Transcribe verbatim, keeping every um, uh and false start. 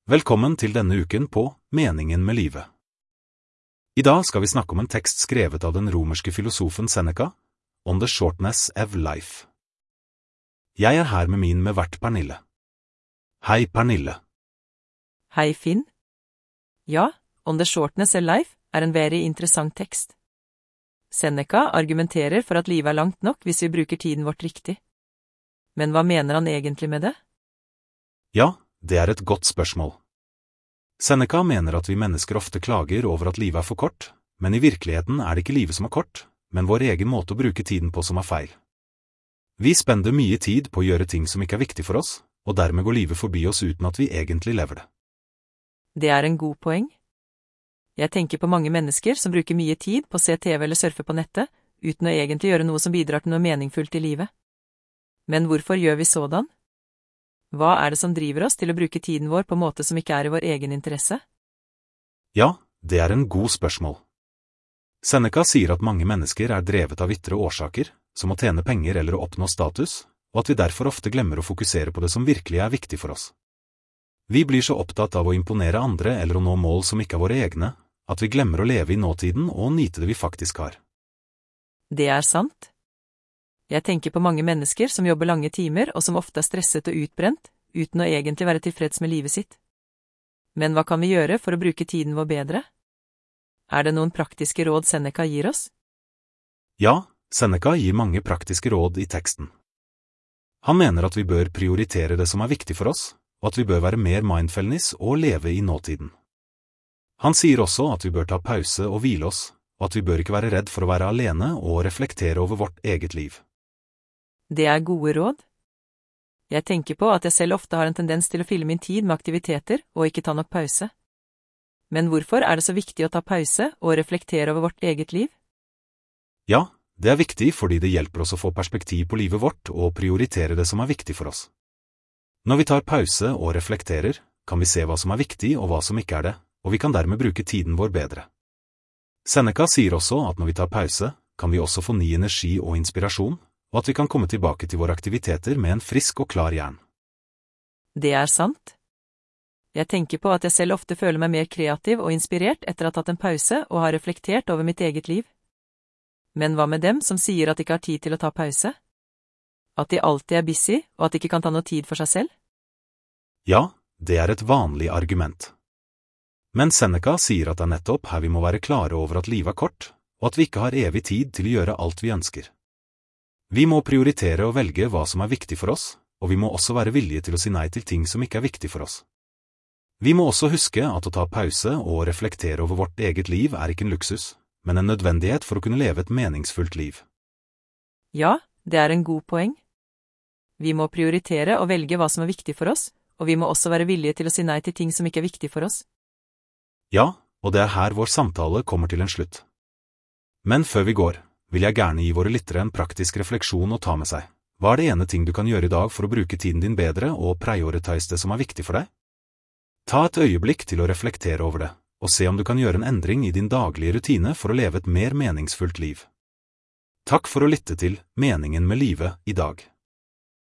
Velkommen til denne uken på Meningen med livet. I dag skal vi snakke om en tekst skrevet av den romerske filosofen Seneca, On the Shortness of Life. Jeg er her med min med vert Pernille. Hei Pernille. Hei Finn. Ja, On the Shortness of Life er en very interessant tekst. Seneca argumenterer for at livet er langt nok hvis vi bruker tiden vårt riktig. Men hva mener han egentlig med det? Ja, det er et godt spørsmål. Seneca mener at vi mennesker ofte klager over at livet er for kort, men i virkeligheten er det ikke livet som er kort, men vår egen måte å bruke tiden på som er feil. Vi spender mye tid på å gjøre ting som ikke er viktig for oss, og dermed går livet forbi oss uten at vi egentlig lever det. Det er en god poeng. Jeg tenker på mange mennesker som bruker mye tid på å se T V eller surfe på nettet, uten å egentlig gjøre noe som bidrar til noe meningsfullt i livet. Men hvorfor gjør vi sådan? Hva er det som driver oss til å bruke tiden vår på en måte som ikke er i vår egen interesse? Ja, det er en god spørsmål. Seneca sier at mange mennesker er drevet av ytre årsaker, som å tjene penger eller å oppnå status, og at vi derfor ofte glemmer å fokusere på det som virkelig er viktig for oss. Vi blir så opptatt av å imponere andre eller å nå mål som ikke er våre egne, at vi glemmer å leve i nåtiden og nyte det vi faktisk har. Det er sant. Jeg tenker på mange mennesker som jobber lange timer og som ofte er stresset og utbrent, uten å egentlig være tilfreds med livet sitt. Men hva kan vi gjøre for å bruke tiden vår bedre? Er det noen praktiske råd Seneca gir oss? Ja, Seneca gir mange praktiske råd i teksten. Han mener at vi bør prioritere det som er viktig for oss, og at vi bør være mer mindfulness og leve i nåtiden. Han sier også at vi bør ta pause og hvile oss, og at vi bør ikke være redd for å være alene og reflektere over vårt eget liv. Det er gode råd. Jeg tenker på at jeg selv ofte har en tendens til å fylle min tid med aktiviteter og ikke ta nok pause. Men hvorfor er det så viktig å ta pause og reflektere over vårt eget liv? Ja, det er viktig fordi det hjelper oss å få perspektiv på livet vårt og prioritere det som er viktig for oss. Når vi tar pause og reflekterer, kan vi se hva som er viktig og hva som ikke er det, og vi kan dermed bruke tiden vår bedre. Seneca sier også at når vi tar pause, kan vi også få ny energi og inspirasjon, og at vi kan komme tilbake til våre aktiviteter med en frisk og klar hjerne. Det er sant. Jeg tenker på at jeg selv ofte føler meg mer kreativ og inspirert etter å ha tatt en pause og har reflektert over mitt eget liv. Men hva med dem som sier at de ikke har tid til å ta pause? At de alltid er busy, og at de ikke kan ta noe tid for seg selv? Ja, det er et vanlig argument. Men Seneca sier at det er nettopp her vi må være klare over at livet er kort, og at vi ikke har evig tid til å gjøre alt vi ønsker. Vi må prioritere og velge hva som er viktig for oss, og vi må også være villige til å si nei til ting som ikke er viktig for oss. Vi må også huske at å ta pause og reflektere over vårt eget liv er ikke en luksus, men en nødvendighet for å kunne leve et meningsfullt liv. Ja, det er en god poeng. Vi må prioritere og velge hva som er viktig for oss, og vi må også være villige til å si nei til ting som ikke er viktig for oss. Ja, og det er her vår samtale kommer til en slutt. Men før vi går, vil jeg gjerne gi våre lyttere en praktisk refleksjon å ta med seg. Hva er det ene ting du kan gjøre i dag for å bruke tiden din bedre og prioritize det som er viktig for deg? Ta et øyeblikk til å reflektere over det, og se om du kan gjøre en endring i din daglige rutine for å leve et mer meningsfullt liv. Takk for å lytte til Meningen med livet i dag.